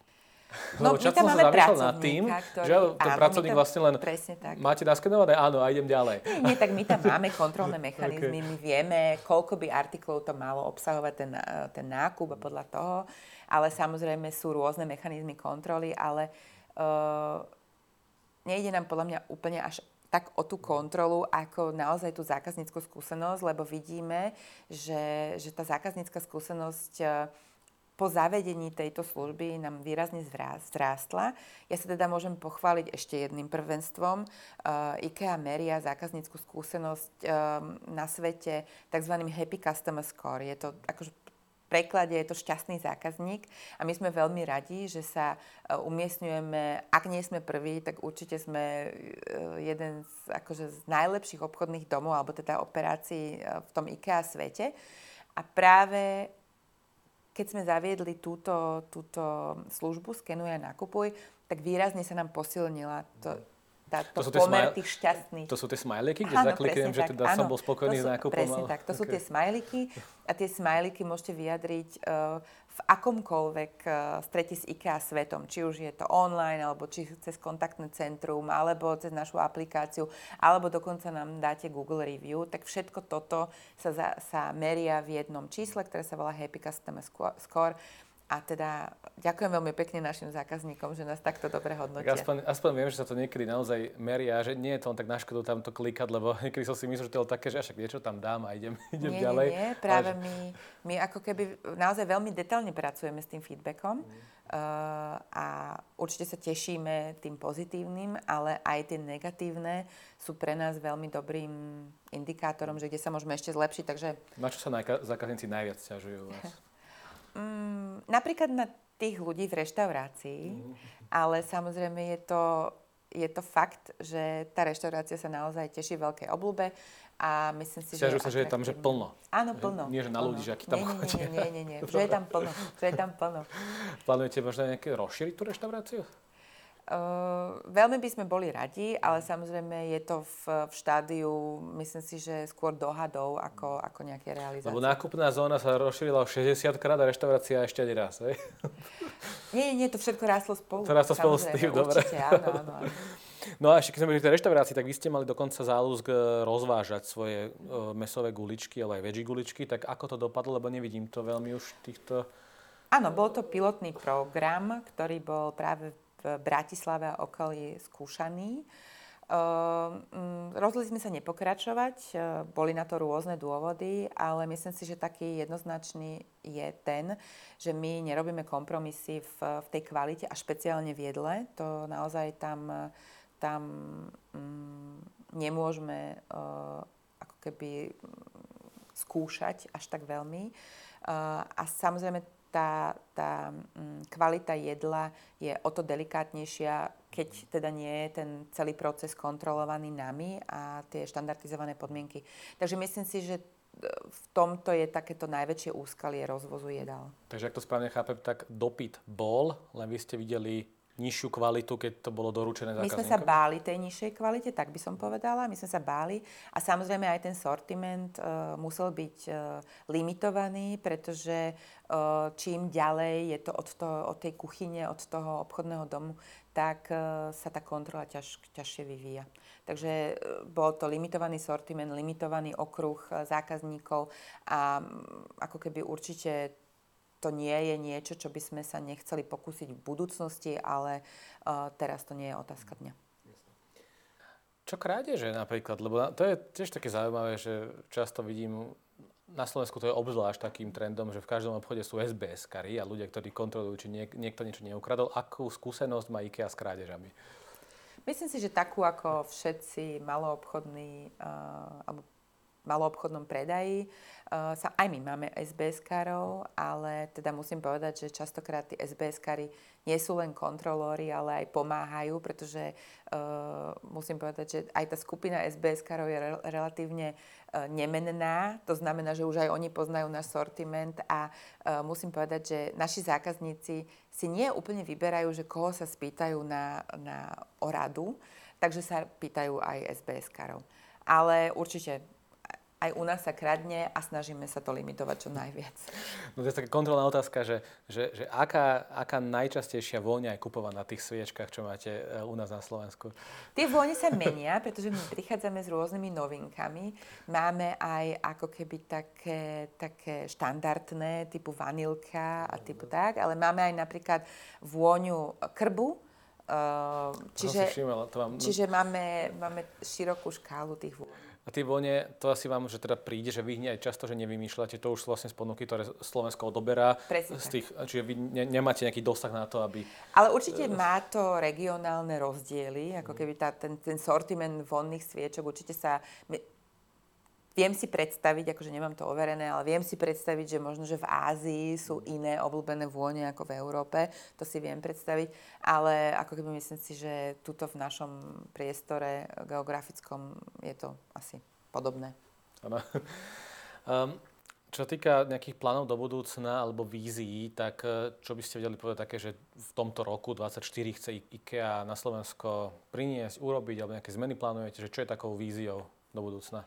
No, lebo často som sa zamýšľal nad tým, ktorý, že ten áno, pracovník tam, vlastne len máte naskenované, áno, a idem ďalej. Nie, nie, tak my tam máme kontrolné mechanizmy, okay. My vieme, koľko by artiklov to malo obsahovať ten, ten nákup a podľa toho, ale samozrejme sú rôzne mechanizmy kontroly, ale uh, nejde nám podľa mňa úplne až tak o tú kontrolu, ako naozaj tú zákaznícku skúsenosť, lebo vidíme, že, že tá zákaznícka skúsenosť po zavedení tejto služby nám výrazne vzrástla. Ja sa teda môžem pochváliť ešte jedným prvenstvom. Uh, IKEA meria zákaznícku skúsenosť um, na svete tzv. Happy Customer Score. Je to akože v preklade je to šťastný zákazník a my sme veľmi radi, že sa uh, umiestňujeme, ak nie sme prví, tak určite sme uh, jeden z, akože z najlepších obchodných domov, alebo teda operácií uh, v tom IKEA svete. A práve keď sme zaviedli túto, túto službu Skenuj a nakupuj, tak výrazne sa nám posilnila to, táto to pomer smile, tých šťastných. To sú tie smajliky, kde áno, zaklikujem, že teda áno, som bol spokojný s nákupom? Presne ale... tak, to okay. sú tie smajliky a tie smajliky môžete vyjadriť uh, v akomkoľvek uh, strete s IKEA svetom. Či už je to online, alebo či cez kontaktné centrum, alebo cez našu aplikáciu, alebo dokonca nám dáte Google Review, tak všetko toto sa, za, sa meria v jednom čísle, ktoré sa volá Happy Customer Score. A teda ďakujem veľmi pekne našim zákazníkom, že nás takto dobre hodnotia. Tak aspoň, aspoň viem, že sa to niekedy naozaj meria, že nie je to len tak na škodu tam to klikať, lebo niekedy som si myslel, že to je také, že však niečo tam dám a idem, idem nie, ďalej. Nie, nie, práve ale... my, my ako keby naozaj veľmi detailne pracujeme s tým feedbackom mm. uh, a určite sa tešíme tým pozitívnym, ale aj tie negatívne sú pre nás veľmi dobrým indikátorom, že kde sa môžeme ešte zlepšiť, takže... Na čo sa najka- zákazníci najviac sťažujú u vás? Mm, napríklad na tých ľudí v reštaurácii, mm. ale samozrejme je to, je to fakt, že tá reštaurácia sa naozaj teší veľkej obľúbe a myslím si, Sťažujú že... sa, že je tam že plno. Áno, plno. Nie, že na ľudí, že aký tam chodia. Nie, nie, nie, nie, že je tam plno, že je tam plno. Plánujete možno nejaké rozšíriť tú reštauráciu? Uh, veľmi by sme boli radi, ale samozrejme je to v, v štádiu, myslím si, že skôr dohadov ako, ako nejaké realizácie. Lebo nákupná zóna sa rozšírila o šesťdesiat krát a reštaurácia ešte ani raz, hej? Nie, nie, to všetko rástlo spolu. To rástlo spolu s tým, dobre. Určite, áno, áno, áno. No a ešte keď sme boli v tej reštaurácii, tak vy ste mali dokonca záľusk rozvážať svoje uh, mäsové guličky, alebo aj veggie guličky, tak ako to dopadlo, lebo nevidím to veľmi už týchto... Áno, bol to pilotný program, ktorý bol práve v Bratislave a okolí skúšaný. Uh, um, rozhodli sme sa nepokračovať, uh, boli na to rôzne dôvody, ale myslím si, že taký jednoznačný je ten, že my nerobíme kompromisy v, v tej kvalite a špeciálne v jedle. To naozaj tam, tam um, nemôžeme uh, ako keby skúšať až tak veľmi. Uh, a samozrejme tá, tá um, kvalita jedla je o to delikátnejšia, keď teda nie je ten celý proces kontrolovaný nami a tie štandardizované podmienky. Takže myslím si, že v tomto je takéto najväčšie úskalie rozvozu jedál. Takže ak to správne chápem, tak dopyt bol, len vy ste videli nižšiu kvalitu, keď to bolo doručené zákazníkom? My sme sa báli tej nižšej kvalite, tak by som povedala. My sme sa báli a samozrejme aj ten sortiment uh, musel byť uh, limitovaný, pretože uh, čím ďalej je to od, to od tej kuchyne, od toho obchodného domu, tak uh, sa tá kontrola ťaž, ťažšie vyvíja. Takže uh, bol to limitovaný sortiment, limitovaný okruh uh, zákazníkov a um, ako keby určite to nie je niečo, čo by sme sa nechceli pokúsiť v budúcnosti, ale uh, teraz to nie je otázka dňa. Čo krádeže napríklad? Lebo to je tiež také zaujímavé, že často vidím, na Slovensku to je obzvlášť takým trendom, že v každom obchode sú es bé eskari a ľudia, ktorí kontrolujú, či niek- niekto niečo neukradol. Akú skúsenosť má IKEA s krádežami? Myslím si, že takú ako všetci maloobchodní uh, alebo maloobchodnom predaji. Uh, sa, aj my máme es bé eskárov, ale teda musím povedať, že častokrát tí es bé eskári nie sú len kontrolóri, ale aj pomáhajú, pretože uh, musím povedať, že aj tá skupina es bé eskárov je re- relatívne uh, nemenná. To znamená, že už aj oni poznajú náš sortiment a uh, musím povedať, že naši zákazníci si nie úplne vyberajú, že koho sa spýtajú na, na o radu, takže sa pýtajú aj es bé eskárov. Ale určite aj u nás sa kradne a snažíme sa to limitovať čo najviac. No to je taká kontrolná otázka, že, že, že aká, aká najčastejšia vôňa je kupovaná na tých sviečkach, čo máte u nás na Slovensku? Tie vône sa menia, pretože my prichádzame s rôznymi novinkami. Máme aj ako keby také, také štandardné, typu vanilka a typu tak, ale máme aj napríklad vôňu krbu. Uh, čiže všimala, to vám... čiže máme, máme širokú škálu tých vôň. A tie vône, to asi vám, že teda príde, že vy nie aj často, že nevymýšľate, to už sú vlastne z ponuky, ktoré Slovensko odoberá. Presne z tak. tých, čiže vy ne, nemáte nejaký dosah na to, aby... Ale určite má to regionálne rozdiely, ako keby tá, ten, ten sortiment vonných sviečok, určite sa... Viem si predstaviť, akože nemám to overené, ale viem si predstaviť, že možno, že v Ázii sú iné obľúbené vône ako v Európe. To si viem predstaviť. Ale ako keby myslím si, že tuto v našom priestore geografickom je to asi podobné. Áno. Um, čo sa týka nejakých plánov do budúcna alebo vízií, tak čo by ste vedeli povedať také, že v tomto roku dvadsaťštyri chce IKEA na Slovensko priniesť, urobiť, alebo nejaké zmeny plánujete, že čo je takou víziou do budúcna?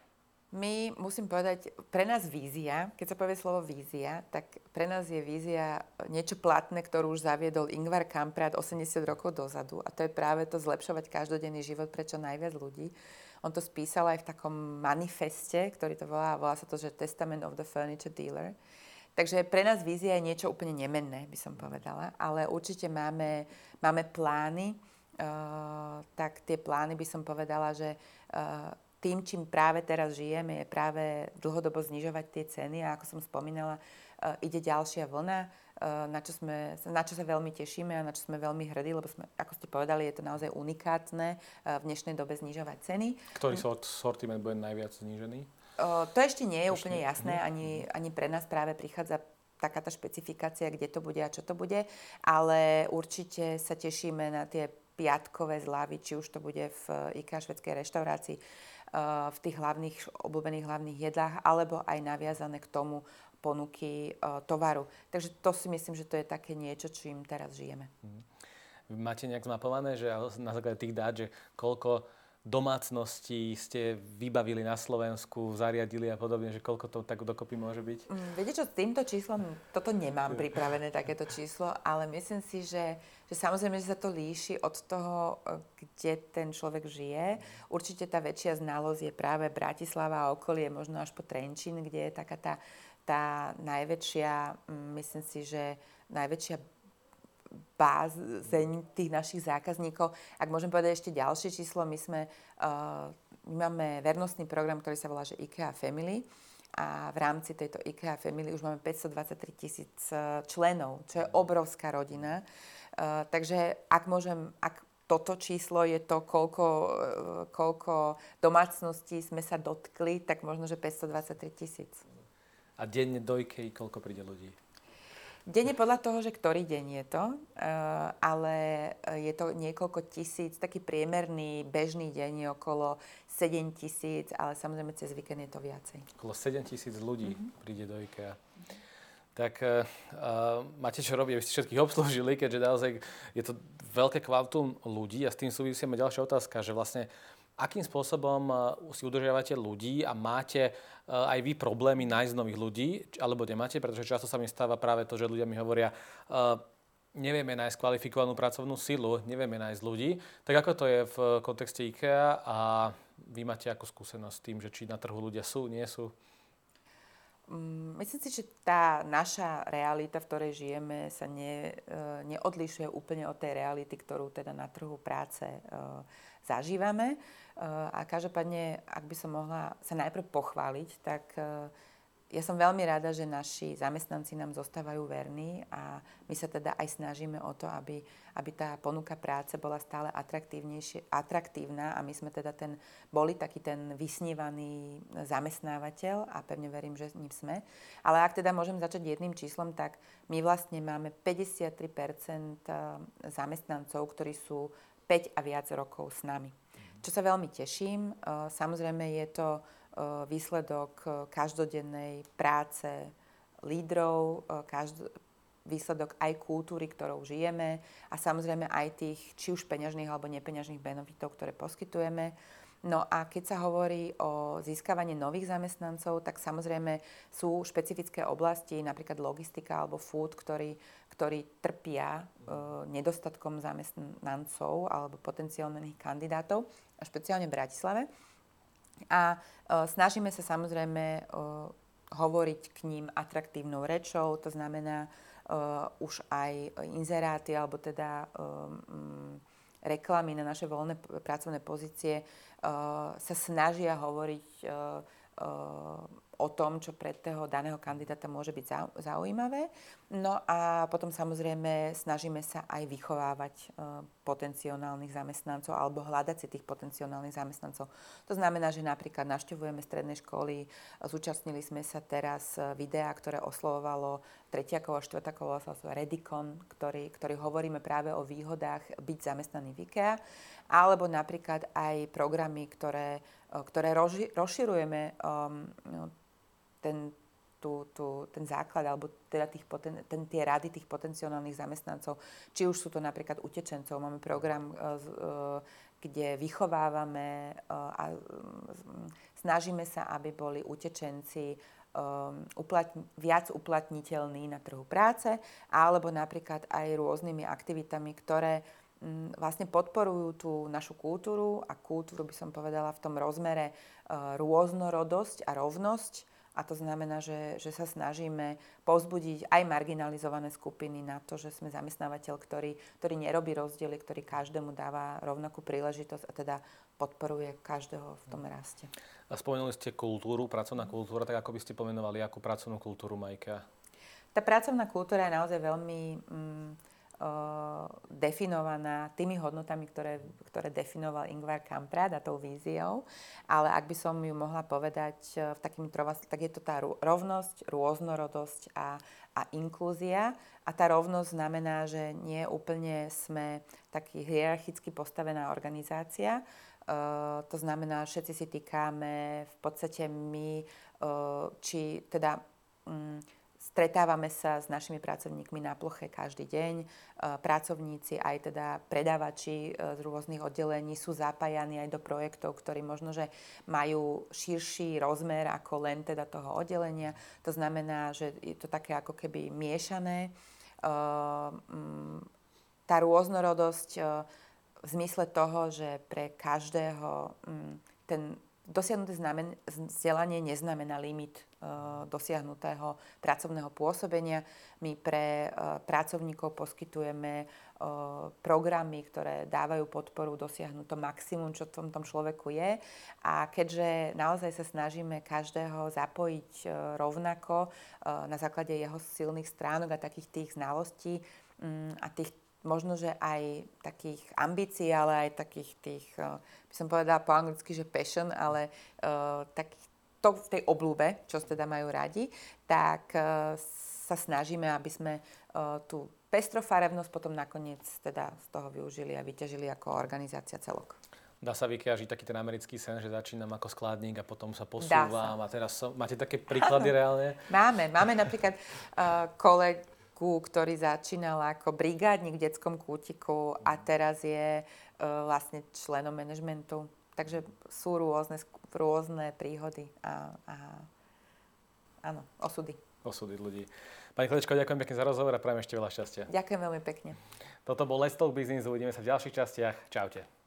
My, musím povedať, pre nás vízia, keď sa povie slovo vízia, tak pre nás je vízia niečo platné, ktorú už zaviedol Ingvar Kamprad osemdesiat rokov dozadu. A to je práve to zlepšovať každodenný život pre čo najviac ľudí. On to spísal aj v takom manifeste, ktorý to volá, volá sa to, že Testament of the Furniture Dealer. Takže pre nás vízia je niečo úplne nemenné, by som povedala. Ale určite máme, máme plány. Uh, tak tie plány by som povedala, že... Uh, Tým, čím práve teraz žijeme, je práve dlhodobo znižovať tie ceny a ako som spomínala, ide ďalšia vlna, na čo, sme, na čo sa veľmi tešíme a na čo sme veľmi hrdí, lebo sme, ako ste povedali, je to naozaj unikátne v dnešnej dobe znižovať ceny. Ktorý sortiment bude najviac znížený? To ešte nie je ešte úplne jasné, ani, ani pre nás práve prichádza taká tá špecifikácia, kde to bude a čo to bude, ale určite sa tešíme na tie piatkové zľavy, či už to bude v IKEA švédskej reštaurácii, v tých hlavných, obľúbených hlavných jedlách, alebo aj naviazané k tomu ponuky uh, tovaru. Takže to si myslím, že to je také niečo, čím teraz žijeme. Vy máte nejak zmapované, že na základe tých dát, že koľko domácností ste vybavili na Slovensku, zariadili a podobne, že koľko to tak dokopy môže byť? Mm, viete čo, s týmto číslom, toto nemám pripravené takéto číslo, ale myslím si, že, že samozrejme, že sa to líši od toho, kde ten človek žije. Určite tá väčšia znalosť je práve Bratislava a okolie, možno až po Trenčín, kde je taká tá, tá najväčšia, myslím si, že najväčšia bázeň tých našich zákazníkov. Ak môžem povedať ešte ďalšie číslo, my sme, uh, my máme vernostný program, ktorý sa volá, že IKEA Family a v rámci tejto IKEA Family už máme päťstodvadsaťtri tisíc členov, čo je obrovská rodina. Uh, takže ak môžem, ak toto číslo je to, koľko, uh, koľko domácností sme sa dotkli, tak možno, že päťstodvadsaťtri tisíc. A denne do IKEA koľko príde ľudí? Deň je podľa toho, že ktorý deň je to, ale je to niekoľko tisíc, taký priemerný bežný deň je okolo sedem tisíc, ale samozrejme cez víkend je to viacej. Okolo sedem tisíc ľudí mm-hmm. príde do IKEA. Tak uh, máte čo robiť, aby ste všetkých obslúžili, keďže naozaj je to veľké kvantum ľudí a s tým súvisí ďalšia otázka, že vlastne akým spôsobom si udržiavate ľudí a máte aj vy problémy nájsť nových ľudí, alebo nemáte, pretože často sa mi stáva práve to, že ľudia mi hovoria, uh, nevieme nájsť kvalifikovanú pracovnú silu, nevieme nájsť ľudí. Tak ako to je v kontexte IKEA a vy máte akú skúsenosť s tým, že či na trhu ľudia sú, nie sú? Myslím si, že tá naša realita, v ktorej žijeme, sa ne, neodlišuje úplne od tej reality, ktorú teda na trhu práce zažívame. A každopádne, ak by som mohla sa najprv pochváliť, tak ja som veľmi rada, že naši zamestnanci nám zostávajú verní a my sa teda aj snažíme o to, aby, aby tá ponuka práce bola stále atraktívnejšie, atraktívna a my sme teda ten, boli taký ten vysnívaný zamestnávateľ a pevne verím, že ním sme. Ale ak teda môžem začať jedným číslom, tak my vlastne máme päťdesiattri percent zamestnancov, ktorí sú päť a viac rokov s nami. Čo sa veľmi teším. Samozrejme je to výsledok každodennej práce lídrov, každ- výsledok aj kultúry, ktorou žijeme a samozrejme aj tých či už peňažných alebo nepeňažných benefitov, ktoré poskytujeme. No a keď sa hovorí o získavaní nových zamestnancov, tak samozrejme sú špecifické oblasti, napríklad logistika alebo food, ktorí, ktorí trpia e, nedostatkom zamestnancov alebo potenciálnych kandidátov, a špeciálne v Bratislave. A e, snažíme sa samozrejme e, hovoriť k ním atraktívnou rečou, to znamená e, už aj inzeráty alebo teda e, reklamy na naše voľné p- pracovné pozície uh, sa snažia hovoriť uh, uh, o tom, čo pre toho daného kandidáta môže byť zaujímavé. No a potom samozrejme snažíme sa aj vychovávať uh, potenciálnych zamestnancov alebo hľadať si tých potenciálnych zamestnancov. To znamená, že napríklad navštevujeme stredné školy, zúčastnili sme sa teraz videa, ktoré oslovovalo tretiakov a štvrtakov, Redicon, ktorý, ktorý hovoríme práve o výhodách byť zamestnaný v IKEA, alebo napríklad aj programy, ktoré, ktoré rozši- rozširujeme um, no, ten, tú, tú, ten základ, alebo teda tých poten, ten, tie rady tých potenciálnych zamestnancov. Či už sú to napríklad utečencov. Máme program, uh, kde vychovávame uh, a um, snažíme sa, aby boli utečenci um, uplatni, viac uplatniteľní na trhu práce, alebo napríklad aj rôznymi aktivitami, ktoré um, vlastne podporujú tú našu kultúru a kultúru by som povedala v tom rozmere uh, rôznorodosť a rovnosť. A to znamená, že, že sa snažíme povzbudiť aj marginalizované skupiny na to, že sme zamestnávateľ, ktorý, ktorý nerobí rozdiely, ktorý každému dáva rovnakú príležitosť a teda podporuje každého v tom raste. A spomenuli ste kultúru, pracovná kultúra, tak ako by ste pomenovali, akú pracovnú kultúru má IKEA? Tá pracovná kultúra je naozaj veľmi mm, definovaná tými hodnotami, ktoré, ktoré definoval Ingvar Kamprad a tou víziou. Ale ak by som ju mohla povedať v takým trova, tak je to tá rovnosť, rôznorodosť a, a inklúzia. A tá rovnosť znamená, že nie úplne sme taký hierarchicky postavená organizácia. Uh, to znamená, všetci si týkame v podstate my, uh, či teda um, stretávame sa s našimi pracovníkmi na ploche každý deň. Pracovníci, aj teda predávači z rôznych oddelení sú zapájani aj do projektov, ktorí možno, že majú širší rozmer ako len teda toho oddelenia. To znamená, že je to také ako keby miešané. Tá rôznorodosť v zmysle toho, že pre každého ten dosiahnuté znamen- vzdelanie neznamená limit uh, dosiahnutého pracovného pôsobenia. My pre uh, pracovníkov poskytujeme uh, programy, ktoré dávajú podporu dosiahnuť to maximum, čo v tom, tom človeku je. A keďže naozaj sa snažíme každého zapojiť uh, rovnako uh, na základe jeho silných stránok a takých tých znalostí um, a tých možno, že aj takých ambícií, ale aj takých tých, by som povedala po anglicky, že passion, ale uh, takých to v tej obľúbe, čo teda majú radi, tak uh, sa snažíme, aby sme uh, tú pestrofarebnosť potom nakoniec teda z toho využili a vyťažili ako organizácia celok. Dá sa v IKEA žiť taký ten americký sen, že začínam ako skladník a potom sa posúvam a teraz som, máte také príklady Áno. reálne? Máme, máme napríklad uh, koleg, ktorý začínal ako brigádnik v detskom kútiku a teraz je uh, vlastne členom manažmentu. Takže sú rôzne, rôzne príhody a, a áno, osudy. Osudy ľudí. Pani Klečko, ďakujem pekne za rozhovor a prajem ešte veľa šťastia. Ďakujem veľmi pekne. Toto bol Let's Talk Business, uvidíme sa v ďalších častiach. Čaute.